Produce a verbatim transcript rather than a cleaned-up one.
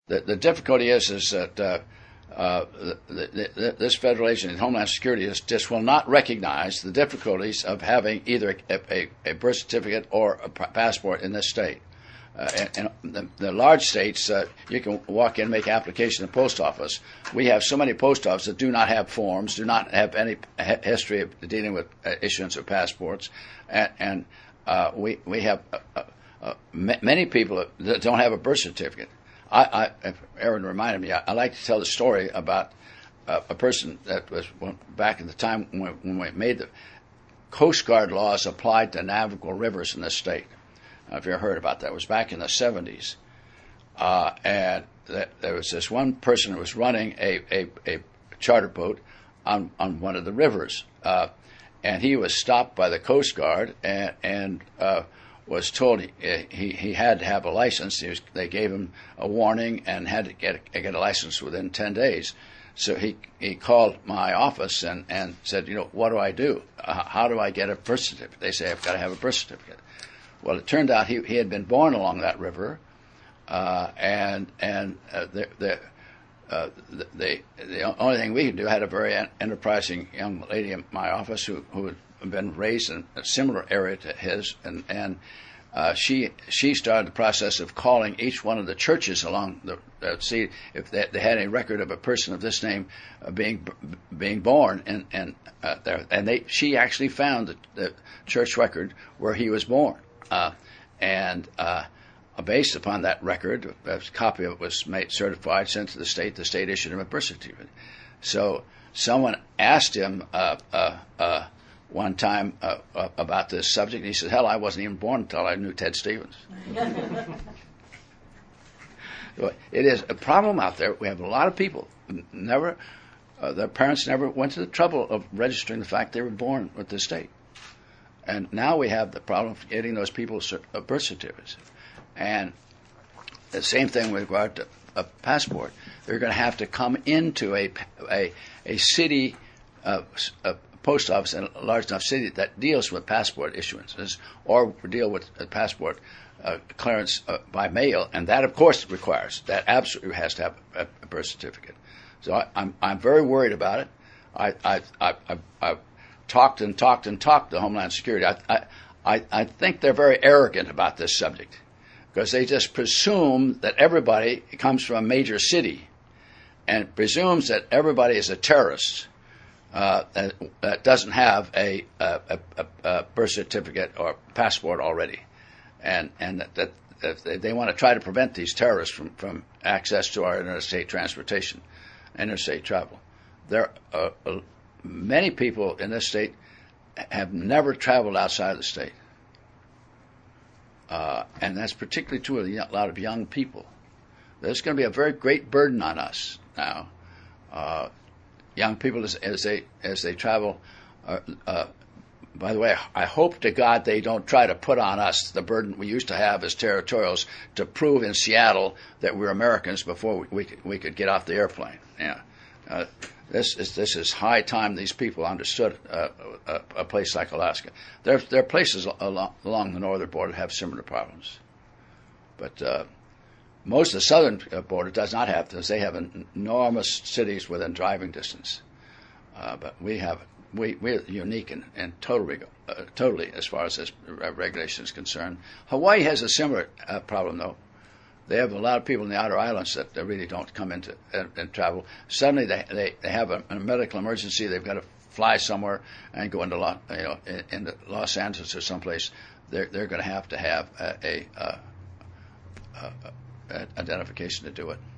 the, the difficulty is is that uh, uh, the, the, this federal agency, Homeland Security, is, just will not recognize the difficulties of having either a, a, a birth certificate or a passport in this state. Uh, and, and the, the large states, uh, you can walk in and make an application in the post office. We have so many post offices that do not have forms, do not have any h- history of dealing with uh, issuance of passports, and, and uh, we we have uh, uh, m- many people that don't have a birth certificate. I, I Aaron reminded me. I, I like to tell the story about uh, a person that was back in the time when we, when we made the Coast Guard laws applied to navigable rivers in this state. I don't know if you ever heard about that. It was back in the seventies. Uh, and th- there was this one person who was running a, a, a charter boat on, on one of the rivers. Uh, and he was stopped by the Coast Guard and, and uh, was told he, he, he had to have a license. He was, they gave him a warning and had to get a, get a license within ten days. So he he called my office and, and said, you know, what do I do? Uh, how do I get a birth certificate? They say, I've got to have a birth certificate. Well, it turned out he he had been born along that river, uh, and and uh, the the, uh, the the the only thing we could do, had a very enterprising young lady in my office who who had been raised in a similar area to his, and and uh, she she started the process of calling each one of the churches along the uh, see if they, they had any record of a person of this name uh, being being born, and and uh, there and they she actually found the, the church record where he was born. Uh, and uh, based upon that record, a copy of it was made certified, sent to the state. The state issued him a birth certificate. So someone asked him uh, uh, uh, one time uh, uh, about this subject, and he said, hell, I wasn't even born until I knew Ted Stevens. So it is a problem out there. We have a lot of people, never, uh, their parents never went to the trouble of registering the fact they were born with the state. And now we have the problem of getting those people birth certificates. And the same thing with regard to a passport. They're going to have to come into a, a, a city, uh, a post office in a large enough city that deals with passport issuances, or deal with a passport uh, clearance uh, by mail. And that, of course, requires, that absolutely has to have a, a birth certificate. So I, I'm I'm very worried about it. I I I I. I talked and talked and talked to Homeland Security. I, I, I think they're very arrogant about this subject because they just presume that everybody comes from a major city and presumes that everybody is a terrorist uh, that, that doesn't have a, a, a, a birth certificate or passport already. And, and that, that, that they want to try to prevent these terrorists from, from access to our interstate transportation, interstate travel. There are uh, many people in this state have never traveled outside of the state. Uh, and that's particularly true of a lot of young people. There's going to be a very great burden on us now. Uh, young people, as, as they as they travel, uh, uh, by the way, I hope to God they don't try to put on us the burden we used to have as territorials to prove in Seattle that we're Americans before we, we, could, we could get off the airplane. Yeah. Uh, This is this is high time these people understood uh, a, a place like Alaska. There there are places along, along the northern border that have similar problems, but uh, most of the southern border does not have this. They have enormous cities within driving distance, uh, but we have we we're unique and, and totally uh, totally as far as this regulation is concerned. Hawaii has a similar uh, problem though. They have a lot of people in the outer islands that really don't come into and, and travel. Suddenly, they, they they have a, a medical emergency. They've got to fly somewhere and go into Los, you know into Los Angeles or someplace. They're they're going to have to have a, a, a, a, a identification to do it.